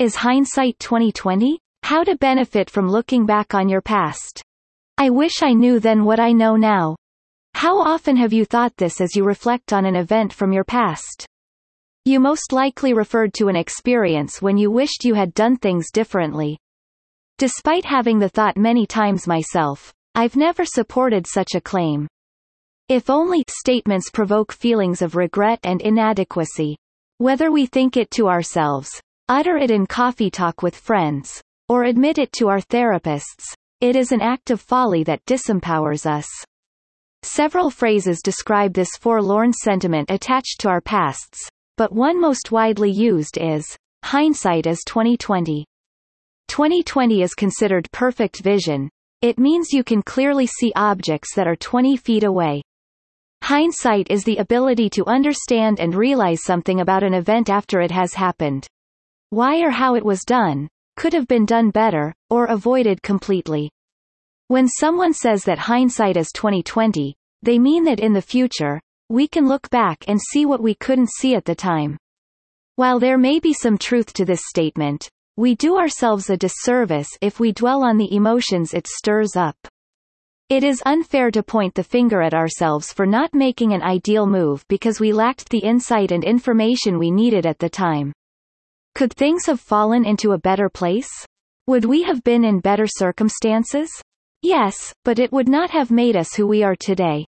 Is hindsight 2020? How to benefit from looking back on your past. I wish I knew then what I know now. How often have you thought this as you reflect on an event from your past? You most likely referred to an experience when you wished you had done things differently. Despite having the thought many times myself, I've never supported such a claim. If only statements provoke feelings of regret and inadequacy. Whether we think it to ourselves, utter it in coffee talk with friends, or admit it to our therapists, it is an act of folly that disempowers us. Several phrases describe this forlorn sentiment attached to our pasts, but one most widely used is, hindsight is 2020. 2020 is considered perfect vision. It means you can clearly see objects that are 20 feet away. Hindsight is the ability to understand and realize something about an event after it has happened. Why or how it was done, could have been done better, or avoided completely. When someone says that hindsight is 2020, they mean that in the future, we can look back and see what we couldn't see at the time. While there may be some truth to this statement, we do ourselves a disservice if we dwell on the emotions it stirs up. It is unfair to point the finger at ourselves for not making an ideal move because we lacked the insight and information we needed at the time. Could things have fallen into a better place? Would we have been in better circumstances? Yes, but it would not have made us who we are today.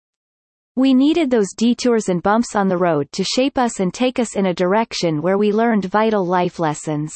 We needed those detours and bumps on the road to shape us and take us in a direction where we learned vital life lessons.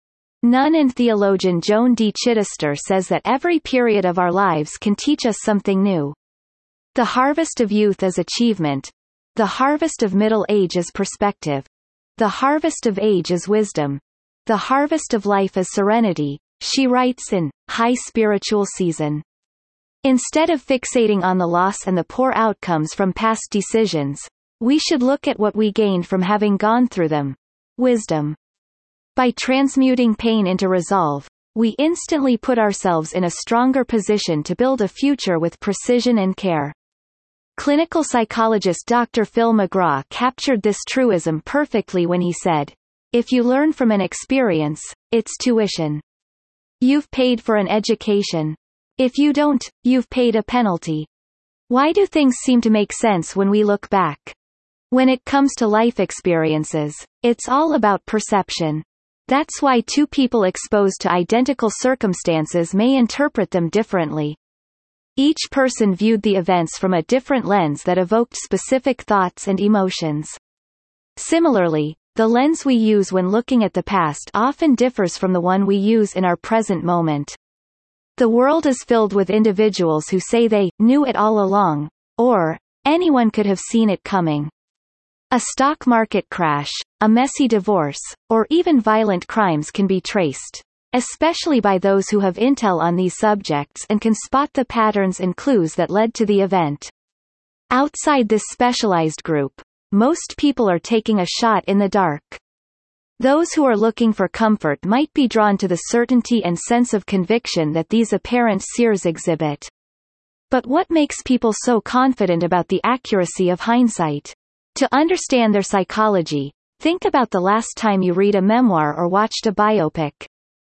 Nun and theologian Joan D. Chittister says that every period of our lives can teach us something new. The harvest of youth is achievement. The harvest of middle age is perspective. The harvest of age is wisdom. The harvest of life is serenity, she writes in High Spiritual Season. Instead of fixating on the loss and the poor outcomes from past decisions, we should look at what we gained from having gone through them. Wisdom. By transmuting pain into resolve, we instantly put ourselves in a stronger position to build a future with precision and care. Clinical psychologist Dr. Phil McGraw captured this truism perfectly when he said, "If you learn from an experience, it's tuition. You've paid for an education. If you don't, you've paid a penalty." Why do things seem to make sense when we look back? When it comes to life experiences, it's all about perception. That's why two people exposed to identical circumstances may interpret them differently. Each person viewed the events from a different lens that evoked specific thoughts and emotions. Similarly, the lens we use when looking at the past often differs from the one we use in our present moment. The world is filled with individuals who say they knew it all along, or anyone could have seen it coming. A stock market crash, a messy divorce, or even violent crimes can be traced, especially by those who have intel on these subjects and can spot the patterns and clues that led to the event. Outside this specialized group, most people are taking a shot in the dark. Those who are looking for comfort might be drawn to the certainty and sense of conviction that these apparent seers exhibit. But what makes people so confident about the accuracy of hindsight? To understand their psychology, think about the last time you read a memoir or watched a biopic.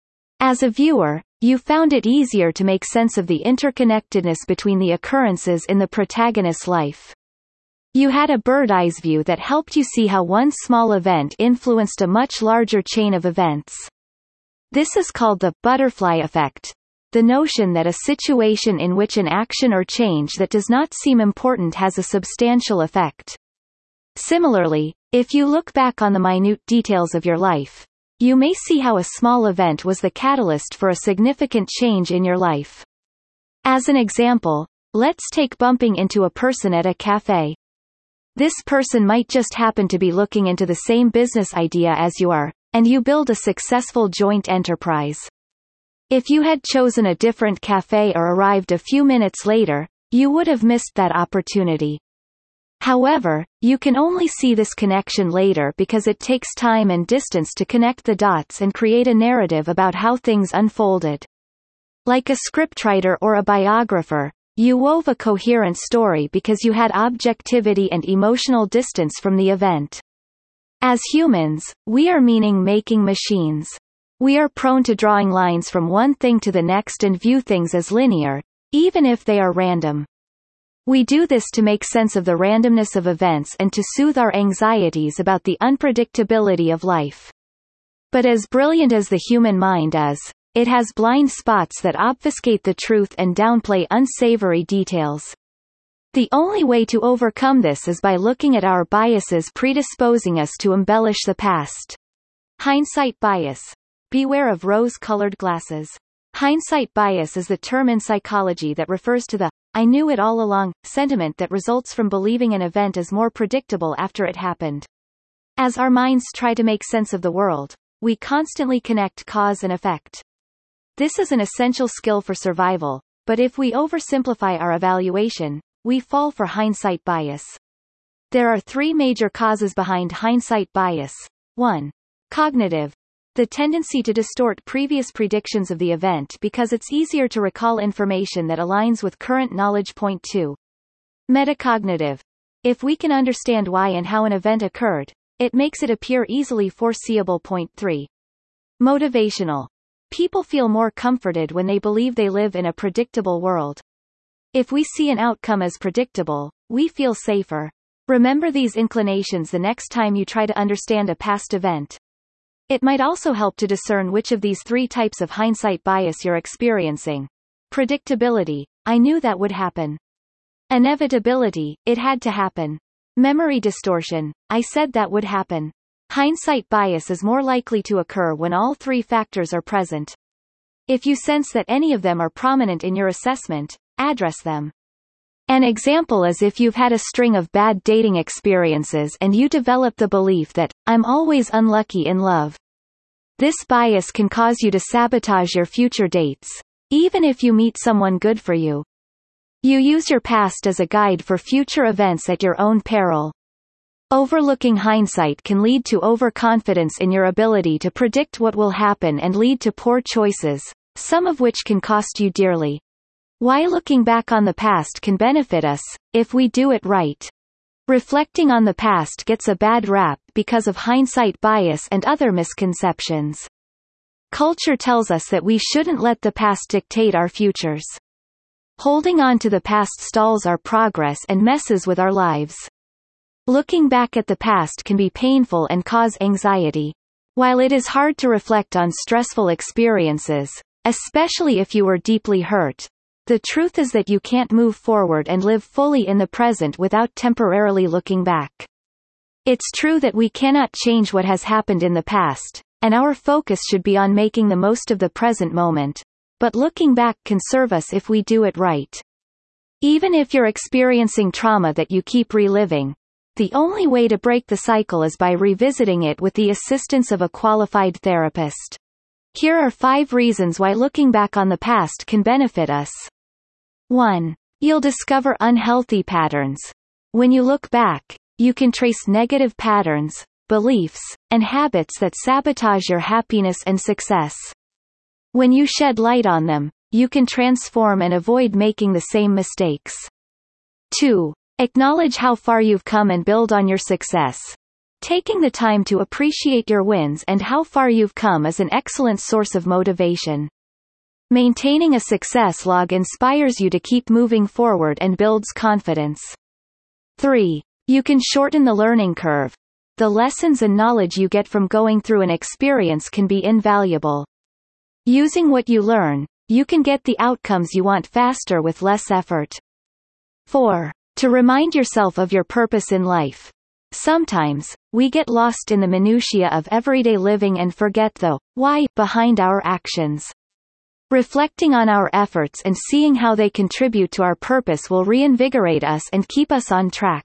As a viewer, you found it easier to make sense of the interconnectedness between the occurrences in the protagonist's life. You had a bird's-eye view that helped you see how one small event influenced a much larger chain of events. This is called the butterfly effect, the notion that a situation in which an action or change that does not seem important has a substantial effect. Similarly, if you look back on the minute details of your life, you may see how a small event was the catalyst for a significant change in your life. As an example, let's take bumping into a person at a cafe. This person might just happen to be looking into the same business idea as you are, and you build a successful joint enterprise. If you had chosen a different cafe or arrived a few minutes later, you would have missed that opportunity. However, you can only see this connection later because it takes time and distance to connect the dots and create a narrative about how things unfolded. Like a scriptwriter or a biographer, you wove a coherent story because you had objectivity and emotional distance from the event. As humans, we are meaning-making machines. We are prone to drawing lines from one thing to the next and view things as linear, even if they are random. We do this to make sense of the randomness of events and to soothe our anxieties about the unpredictability of life. But as brilliant as the human mind is, it has blind spots that obfuscate the truth and downplay unsavory details. The only way to overcome this is by looking at our biases predisposing us to embellish the past. Hindsight bias. Beware of rose-colored glasses. Hindsight bias is the term in psychology that refers to the "I knew it all along" sentiment that results from believing an event is more predictable after it happened. As our minds try to make sense of the world, we constantly connect cause and effect. This is an essential skill for survival, but if we oversimplify our evaluation, we fall for hindsight bias. There are three major causes behind hindsight bias. 1. Cognitive. The tendency to distort previous predictions of the event because it's easier to recall information that aligns with current knowledge. 2. Metacognitive. If we can understand why and how an event occurred, it makes it appear easily foreseeable. 3. Motivational. People feel more comforted when they believe they live in a predictable world. If we see an outcome as predictable, we feel safer. Remember these inclinations the next time you try to understand a past event. It might also help to discern which of these three types of hindsight bias you're experiencing. Predictability. I knew that would happen. Inevitability. It had to happen. Memory distortion. I said that would happen. Hindsight bias is more likely to occur when all three factors are present. If you sense that any of them are prominent in your assessment, address them. An example is if you've had a string of bad dating experiences and you develop the belief that, "I'm always unlucky in love." This bias can cause you to sabotage your future dates, even if you meet someone good for you. You use your past as a guide for future events at your own peril. Overlooking hindsight can lead to overconfidence in your ability to predict what will happen and lead to poor choices, some of which can cost you dearly. Why looking back on the past can benefit us, if we do it right. Reflecting on the past gets a bad rap because of hindsight bias and other misconceptions. Culture tells us that we shouldn't let the past dictate our futures. Holding on to the past stalls our progress and messes with our lives. Looking back at the past can be painful and cause anxiety. While it is hard to reflect on stressful experiences, especially if you were deeply hurt, the truth is that you can't move forward and live fully in the present without temporarily looking back. It's true that we cannot change what has happened in the past, and our focus should be on making the most of the present moment, but looking back can serve us if we do it right. Even if you're experiencing trauma that you keep reliving, the only way to break the cycle is by revisiting it with the assistance of a qualified therapist. Here are 5 reasons why looking back on the past can benefit us. 1. You'll discover unhealthy patterns. When you look back, you can trace negative patterns, beliefs, and habits that sabotage your happiness and success. When you shed light on them, you can transform and avoid making the same mistakes. 2. Acknowledge how far you've come and build on your success. Taking the time to appreciate your wins and how far you've come is an excellent source of motivation. Maintaining a success log inspires you to keep moving forward and builds confidence. 3. You can shorten the learning curve. The lessons and knowledge you get from going through an experience can be invaluable. Using what you learn, you can get the outcomes you want faster with less effort. 4. To remind yourself of your purpose in life. Sometimes, we get lost in the minutiae of everyday living and forget the why behind our actions. Reflecting on our efforts and seeing how they contribute to our purpose will reinvigorate us and keep us on track.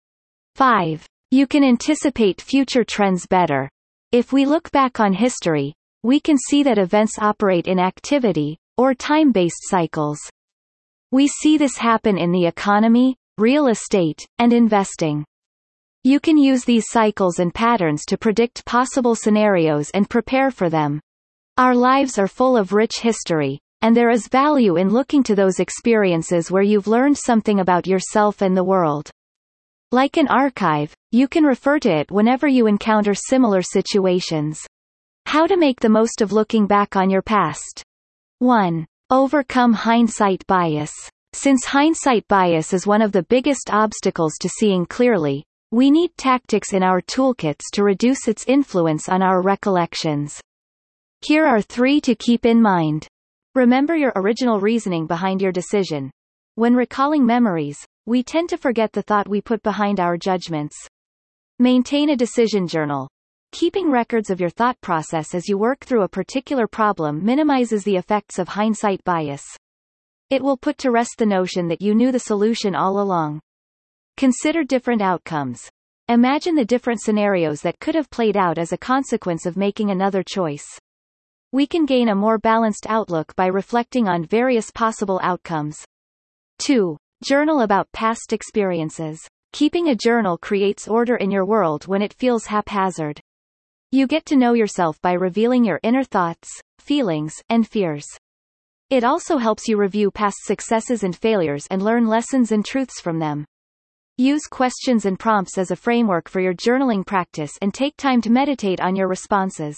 5. You can anticipate future trends better. If we look back on history, we can see that events operate in activity, or time-based cycles. We see this happen in the economy, real estate, and investing. You can use these cycles and patterns to predict possible scenarios and prepare for them. Our lives are full of rich history, and there is value in looking to those experiences where you've learned something about yourself and the world. Like an archive, you can refer to it whenever you encounter similar situations. How to make the most of looking back on your past. 1. Overcome hindsight bias. Since hindsight bias is one of the biggest obstacles to seeing clearly, we need tactics in our toolkits to reduce its influence on our recollections. Here are 3 to keep in mind. Remember your original reasoning behind your decision. When recalling memories, we tend to forget the thought we put behind our judgments. Maintain a decision journal. Keeping records of your thought process as you work through a particular problem minimizes the effects of hindsight bias. It will put to rest the notion that you knew the solution all along. Consider different outcomes. Imagine the different scenarios that could have played out as a consequence of making another choice. We can gain a more balanced outlook by reflecting on various possible outcomes. 2. Journal about past experiences. Keeping a journal creates order in your world when it feels haphazard. You get to know yourself by revealing your inner thoughts, feelings, and fears. It also helps you review past successes and failures and learn lessons and truths from them. Use questions and prompts as a framework for your journaling practice and take time to meditate on your responses.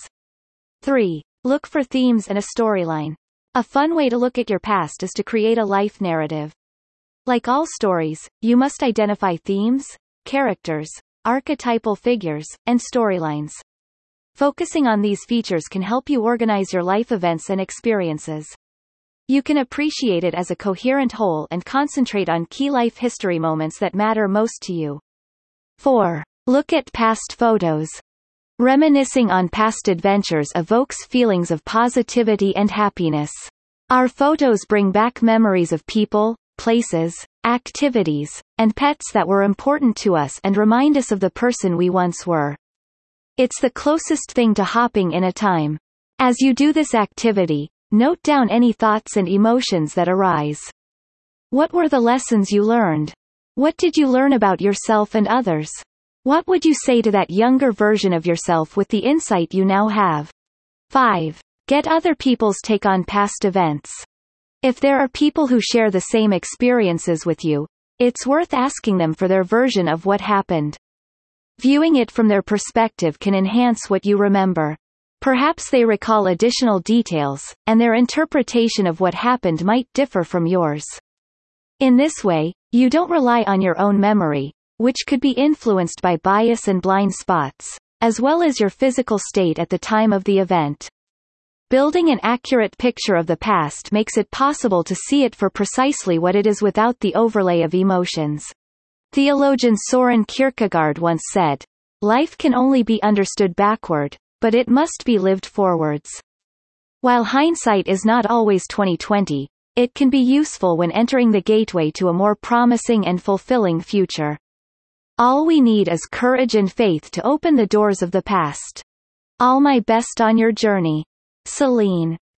3. Look for themes and a storyline. A fun way to look at your past is to create a life narrative. Like all stories, you must identify themes, characters, archetypal figures, and storylines. Focusing on these features can help you organize your life events and experiences. You can appreciate it as a coherent whole and concentrate on key life history moments that matter most to you. 4. Look at past photos. Reminiscing on past adventures evokes feelings of positivity and happiness. Our photos bring back memories of people, places, activities, and pets that were important to us and remind us of the person we once were. It's the closest thing to hopping in a time. As you do this activity, note down any thoughts and emotions that arise. What were the lessons you learned? What did you learn about yourself and others? What would you say to that younger version of yourself with the insight you now have? 5. Get other people's take on past events. If there are people who share the same experiences with you, it's worth asking them for their version of what happened. Viewing it from their perspective can enhance what you remember. Perhaps they recall additional details, and their interpretation of what happened might differ from yours. In this way, you don't rely on your own memory, which could be influenced by bias and blind spots, as well as your physical state at the time of the event. Building an accurate picture of the past makes it possible to see it for precisely what it is without the overlay of emotions. Theologian Soren Kierkegaard once said, "Life can only be understood backward, but it must be lived forwards." While hindsight is not always 20/20, it can be useful when entering the gateway to a more promising and fulfilling future. All we need is courage and faith to open the doors of the past. All my best on your journey. Celine.